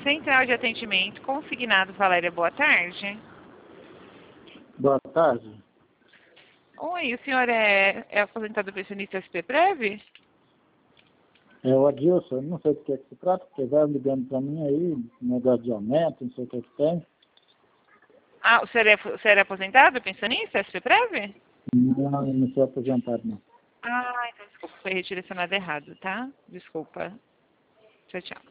Central de Atendimento Consignado Valéria, boa tarde. Boa tarde. Oi, o senhor é aposentado pensionista SP-Prev? É o Adilson, eu não sei do que se trata, porque vai ligando para mim aí, negócio de aumento, não sei o que tem. Ah, o senhor é aposentado pensionista SP-Prev? Não, eu não sou aposentado, não. Ah, então desculpa, foi redirecionado errado, tá? Desculpa. Tchau, tchau.